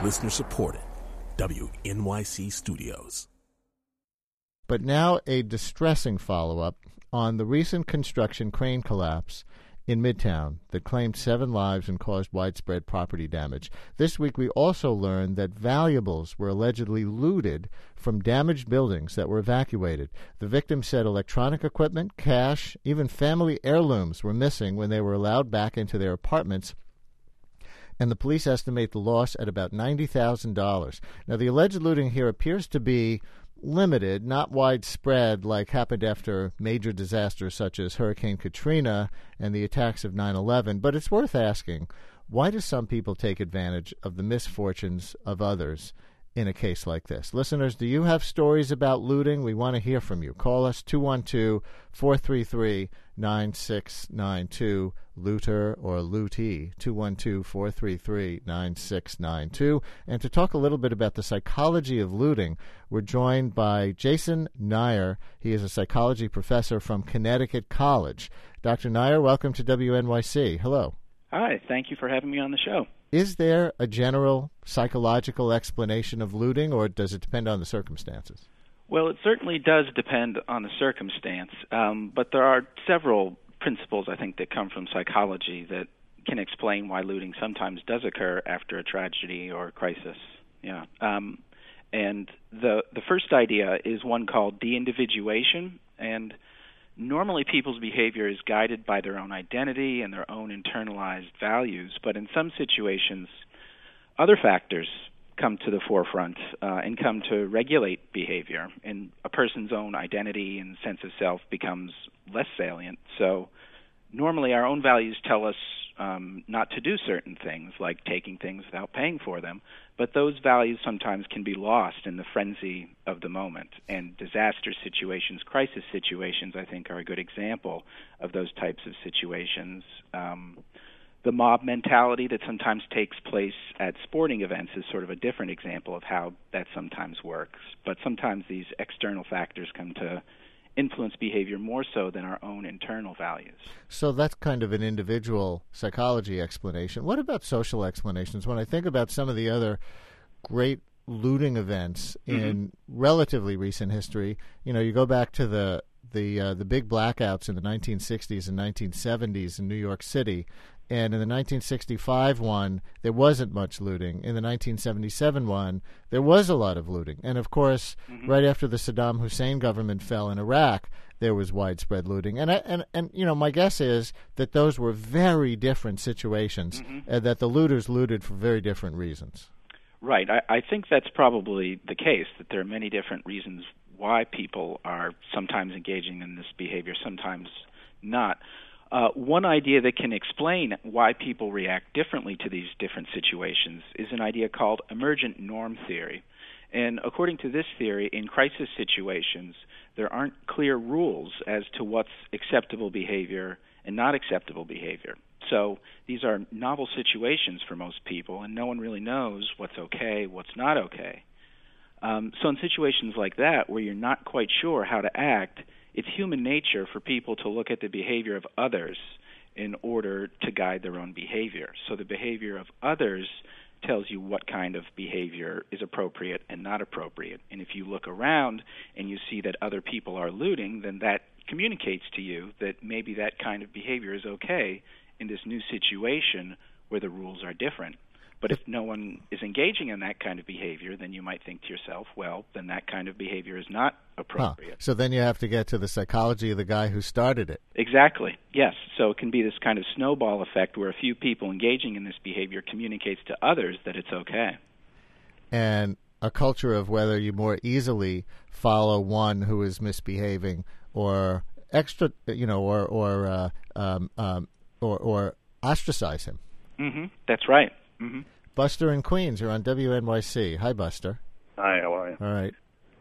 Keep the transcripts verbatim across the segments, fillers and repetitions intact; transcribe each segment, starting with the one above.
Listener supported. W N Y C Studios. But now a distressing follow-up on the recent construction crane collapse in Midtown that claimed seven lives and caused widespread property damage. This week we also learned that valuables were allegedly looted from damaged buildings that were evacuated. The victim said electronic equipment, cash, even family heirlooms were missing when they were allowed back into their apartments, and the police estimate the loss at about ninety thousand dollars. Now, the alleged looting here appears to be limited, not widespread like happened after major disasters such as Hurricane Katrina and the attacks of nine eleven, but it's worth asking, why do some people take advantage of the misfortunes of others in a case like this? Listeners, do you have stories about looting? We want to hear from you. Call us two one two, four three three, nine six nine two, looter or lootee, two one two, four three three, nine six nine two. And to talk a little bit about the psychology of looting, we're joined by Jason Neyer. He is a psychology professor from Connecticut College. Doctor Neyer, welcome to W N Y C. Hello. Hi, thank you for having me on the show. Is there a general psychological explanation of looting, or does it depend on the circumstances? Well, it certainly does depend on the circumstance, um, but there are several principles, I think, that come from psychology that can explain why looting sometimes does occur after a tragedy or a crisis. Yeah, um, and the the first idea is one called de-individuation, and normally people's behavior is guided by their own identity and their own internalized values, but in some situations, other factors come to the forefront uh, and come to regulate behavior, and a person's own identity and sense of self becomes less salient. So normally our own values tell us um, not to do certain things, like taking things without paying for them, but those values sometimes can be lost in the frenzy of the moment. And disaster situations, crisis situations, I think, are a good example of those types of situations. Um, the mob mentality that sometimes takes place at sporting events is sort of a different example of how that sometimes works. But sometimes these external factors come to influence behavior more so than our own internal values. So that's kind of an individual psychology explanation. What about social explanations? When I think about some of the other great looting events mm-hmm. in relatively recent history, you know, you go back to the the uh, the big blackouts in the nineteen sixties and nineteen seventies in New York City. And in the nineteen sixty-five one, there wasn't much looting. In the nineteen seventy-seven one, there was a lot of looting. And, of course, mm-hmm. right after the Saddam Hussein government fell in Iraq, there was widespread looting. And, I, and, and you know, my guess is that those were very different situations, mm-hmm. and that the looters looted for very different reasons. Right. I, I think that's probably the case, that there are many different reasons why people are sometimes engaging in this behavior, sometimes not. Uh, one idea that can explain why people react differently to these different situations is an idea called emergent norm theory. And according to this theory, in crisis situations, there aren't clear rules as to what's acceptable behavior and not acceptable behavior. So these are novel situations for most people, and no one really knows what's okay, what's not okay. Um, so in situations like that, where you're not quite sure how to act, it's human nature for people to look at the behavior of others in order to guide their own behavior. So the behavior of others tells you what kind of behavior is appropriate and not appropriate. And if you look around and you see that other people are looting, then that communicates to you that maybe that kind of behavior is okay in this new situation where the rules are different. But if no one is engaging in that kind of behavior, then you might think to yourself, well, then that kind of behavior is not appropriate. Huh. So then you have to get to the psychology of the guy who started it. Exactly, yes. So it can be this kind of snowball effect where a few people engaging in this behavior communicates to others that it's okay. And a culture of whether you more easily follow one who is misbehaving or extra, you know, or or uh, um, um, or, or ostracize him. Mm-hmm. That's right. Mm-hmm. Buster in Queens, you're on W N Y C. Hi, Buster. Hi, how are you? All right.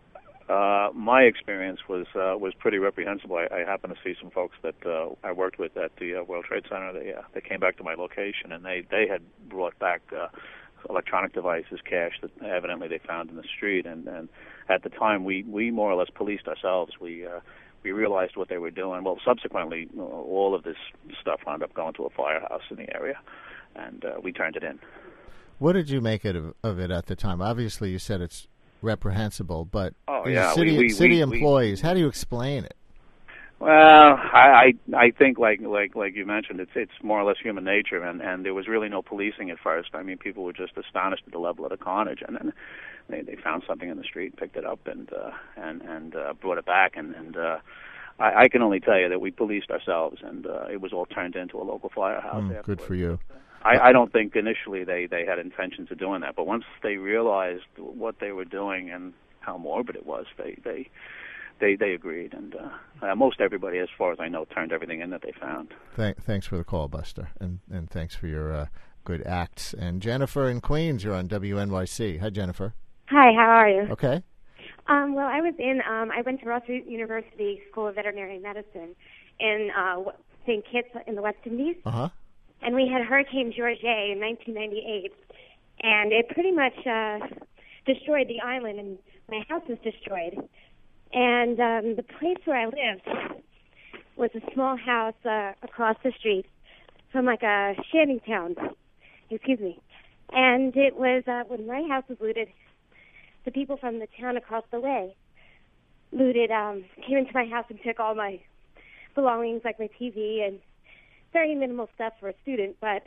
Uh, my experience was uh, was pretty reprehensible. I, I happened to see some folks that uh, I worked with at the uh, World Trade Center. They uh, they came back to my location, and they, they had brought back uh, electronic devices, cash that evidently they found in the street. And, and at the time, we, we more or less policed ourselves. We uh, we realized what they were doing. Well, subsequently, all of this stuff wound up going to a firehouse in the area, and uh, we turned it in. What did you make it of, of it at the time? Obviously, you said it's reprehensible, but oh, as yeah, city, we, we, city we, employees, we, how do you explain it? Well, I, I I think like like like you mentioned, it's it's more or less human nature, and and there was really no policing at first. I mean, people were just astonished at the level of the carnage, and then they they found something in the street, picked it up, and uh, and and uh, brought it back, and and uh, I, I can only tell you that we policed ourselves, and uh, it was all turned into a local firehouse. Mm, good for you. I, I don't think initially they they had intentions of doing that, but once they realized what they were doing and how morbid it was, they they. They they agreed, and uh, uh, most everybody, as far as I know, turned everything in that they found. Thank, thanks for the call, Buster, and and thanks for your uh, good acts. And Jennifer in Queens, you're on W N Y C. Hi, Jennifer. Hi, how are you? Okay. Um, well, I was in. Um, I went to Ross University School of Veterinary Medicine in uh, Saint Kitts in the West Indies. Uh huh. And we had Hurricane George in nineteen ninety-eight, and it pretty much uh, destroyed the island, and my house was destroyed. And um, the place where I lived was a small house uh, across the street from like a shanty town. Excuse me. And it was, uh, when my house was looted, the people from the town across the way looted, um, came into my house and took all my belongings, like my T V and very minimal stuff for a student. But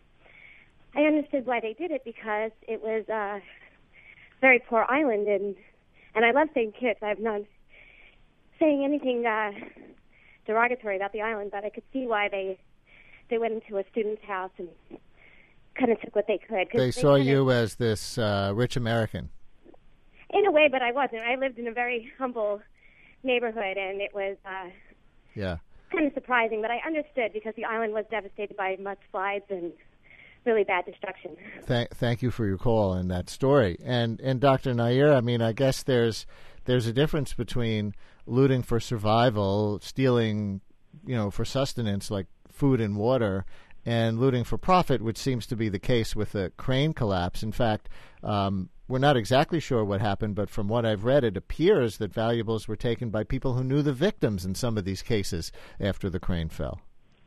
I understood why they did it, because it was a very poor island, and and I love Saint Kitts. I'm not saying anything uh, derogatory about the island, but I could see why they they went into a student's house and kind of took what they could. They, they saw kinda, you as this uh, rich American. In a way, but I wasn't. I lived in a very humble neighborhood, and it was uh, yeah. kind of surprising, but I understood because the island was devastated by mudslides and really bad destruction. Thank, thank you for your call and that story. And and Doctor Nair, I mean, I guess there's there's a difference between looting for survival, stealing, you know, for sustenance like food and water, and looting for profit, which seems to be the case with the crane collapse. In fact, um, we're not exactly sure what happened, but from what I've read, it appears that valuables were taken by people who knew the victims in some of these cases after the crane fell.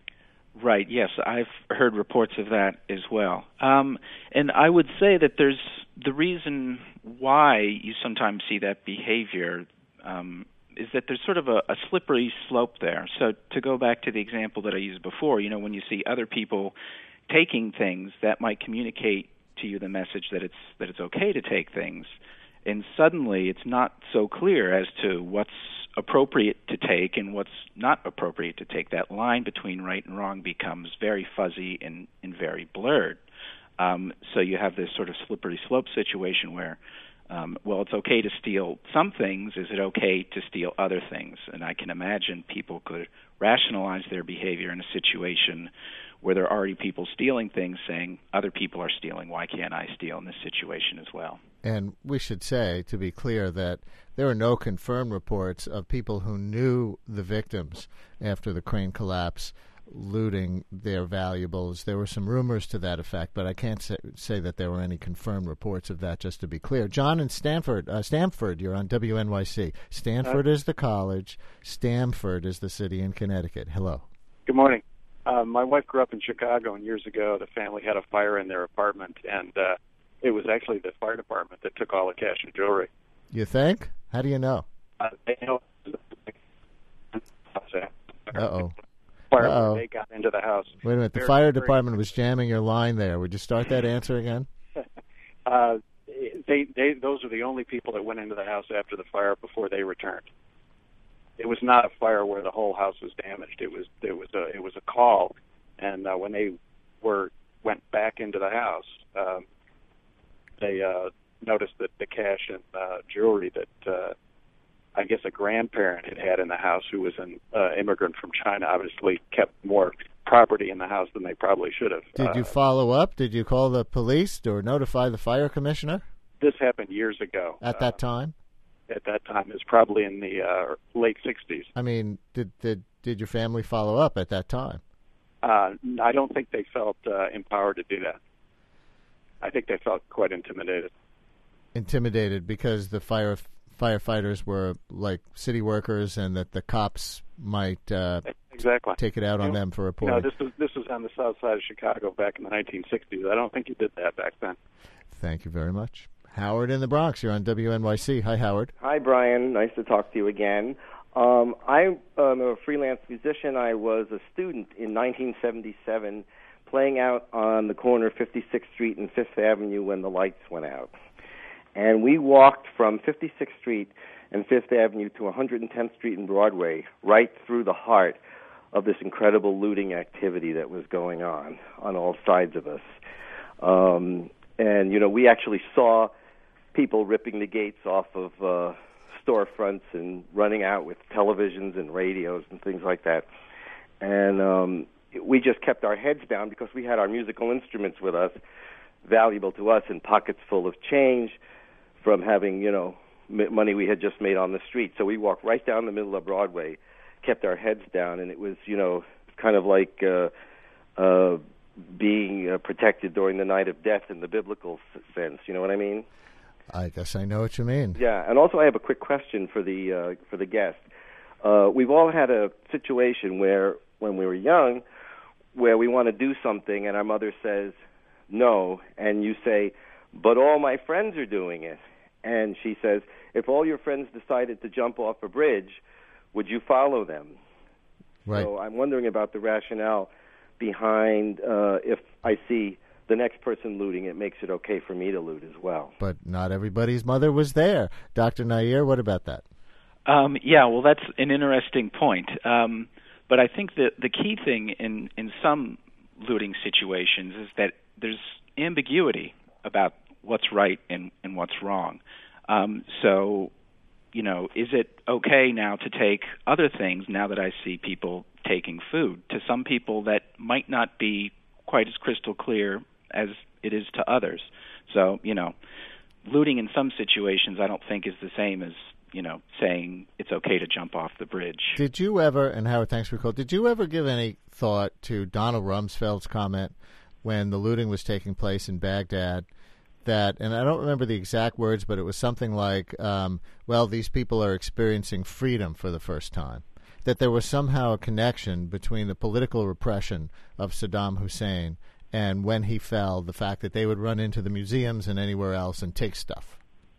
Right, yes, I've heard reports of that as well. Um, and I would say that there's the reason why you sometimes see that behavior um, is that there's sort of a, a slippery slope there. So to go back to the example that I used before, you know, when you see other people taking things, that might communicate to you the message that it's that it's okay to take things, and suddenly it's not so clear as to what's appropriate to take and what's not appropriate to take. That line between right and wrong becomes very fuzzy and, and very blurred. Um, so you have this sort of slippery slope situation where, um, well, it's okay to steal some things. Is it okay to steal other things? And I can imagine people could rationalize their behavior in a situation where there are already people stealing things, saying other people are stealing. Why can't I steal in this situation as well? And we should say, to be clear, that there are no confirmed reports of people who knew the victims after the crane collapse looting their valuables. There were some rumors to that effect, but I can't say, say that there were any confirmed reports of that, just to be clear. John in Stanford, uh, Stamford, you're on W N Y C. Stanford uh, is the college. Stamford is the city in Connecticut. Hello. Good morning. Uh, my wife grew up in Chicago, and years ago the family had a fire in their apartment, and uh, it was actually the fire department that took all the cash and jewelry. You think? How do you know? Uh, they know. Uh-oh. Fire Uh-oh. when they got into the house. Wait a minute. The Very, fire very, department was jamming your line there. Would you start that answer again? uh, they, they, those are the only people that went into the house after the fire before they returned. It was not a fire where the whole house was damaged. It was it was a it was a call, and uh, when they were went back into the house, um, they uh, noticed that the cash and uh, jewelry that uh, I guess a grandparent had had in the house, who was an uh, immigrant from China, obviously kept more property in the house than they probably should have. Did you uh, follow up? Did you call the police or notify the fire commissioner? This happened years ago. At that uh, time? At that time, it was probably in the uh, late sixties. I mean, did did did your family follow up at that time? Uh, I don't think they felt uh, empowered to do that. I think they felt quite intimidated. Intimidated because the fire firefighters were like city workers, and that the cops might uh, exactly. take it out on you know, them for You reporting. know, this was this was on the south side of Chicago back in the nineteen sixties. I don't think you did that back then. Thank you very much. Howard in the Bronx, you're on W N Y C. Hi, Howard. Hi, Brian. Nice to talk to you again. Um, I'm um, a freelance musician. I was a student in nineteen seventy-seven playing out on the corner of fifty-sixth Street and Fifth Avenue when the lights went out. And we walked from fifty-sixth Street and Fifth Avenue to one hundred tenth Street and Broadway, right through the heart of this incredible looting activity that was going on on all sides of us. Um, and, you know, we actually saw people ripping the gates off of uh, storefronts and running out with televisions and radios and things like that. And um, we just kept our heads down because we had our musical instruments with us, valuable to us, and pockets full of change from having, you know, m- money we had just made on the street. So we walked right down the middle of Broadway, kept our heads down, and it was, you know, kind of like uh, uh, being uh, protected during the night of death in the biblical s- sense. You know what I mean? I guess I know what you mean. Yeah, and also I have a quick question for the uh, for the guest. Uh, we've all had a situation where, when we were young, where we want to do something and our mother says no, and you say, but all my friends are doing it. And she says, if all your friends decided to jump off a bridge, would you follow them? Right. So I'm wondering about the rationale behind uh, if I see the next person looting, it makes it okay for me to loot as well. But not everybody's mother was there. Doctor Nair, what about that? Um, yeah, well, that's an interesting point. Um, but I think that the key thing in, in some looting situations is that there's ambiguity about what's right and, and what's wrong. Um, so, you know, is it okay now to take other things now that I see people taking food? To some people that might not be quite as crystal clear as it is to others. So, you know, looting in some situations I don't think is the same as, you know, saying it's okay to jump off the bridge. Did you ever, and Howard, thanks for the call, did you ever give any thought to Donald Rumsfeld's comment when the looting was taking place in Baghdad that, and I don't remember the exact words, but it was something like, um, well, these people are experiencing freedom for the first time, that there was somehow a connection between the political repression of Saddam Hussein and when he fell, the fact that they would run into the museums and anywhere else and take stuff.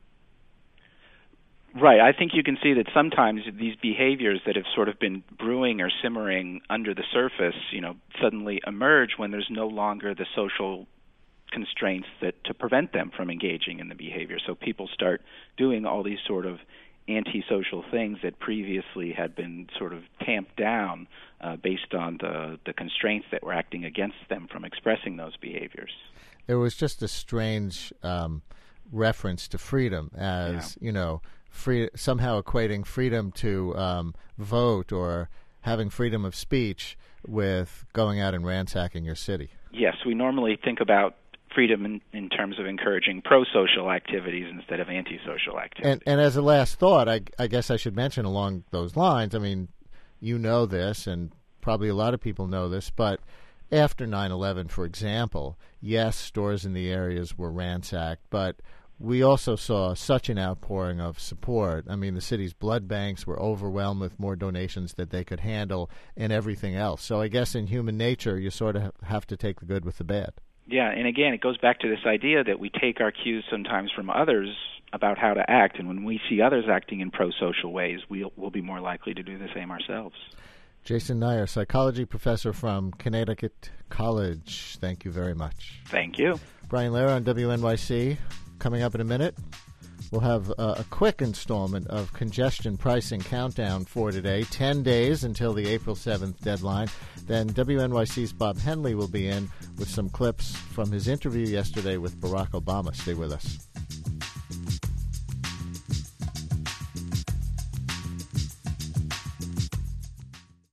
Right. I think you can see that sometimes these behaviors that have sort of been brewing or simmering under the surface, you know, suddenly emerge when there's no longer the social constraints that to prevent them from engaging in the behavior. So people start doing all these sort of antisocial things that previously had been sort of tamped down uh, based on the, the constraints that were acting against them from expressing those behaviors. There was just a strange um, reference to freedom as, yeah. you know, free, somehow equating freedom to um, vote or having freedom of speech with going out and ransacking your city. Yes, we normally think about freedom in, in terms of encouraging pro-social activities instead of anti-social activities. And, and as a last thought, I, I guess I should mention along those lines, I mean, you know this, and probably a lot of people know this, but after nine eleven, for example, yes, stores in the areas were ransacked, but we also saw such an outpouring of support. I mean, the city's blood banks were overwhelmed with more donations that they could handle and everything else. So I guess in human nature, you sort of have to take the good with the bad. Yeah, and again, it goes back to this idea that we take our cues sometimes from others about how to act, and when we see others acting in pro-social ways, we'll, we'll be more likely to do the same ourselves. Jason Nair, psychology professor from Connecticut College. Thank you very much. Thank you. Brian Lehrer on W N Y C. Coming up in a minute, we'll have uh, a quick installment of Congestion Pricing Countdown for today. Ten days until the April seventh deadline. Then W N Y C's Bob Henley will be in with some clips from his interview yesterday with Barack Obama. Stay with us.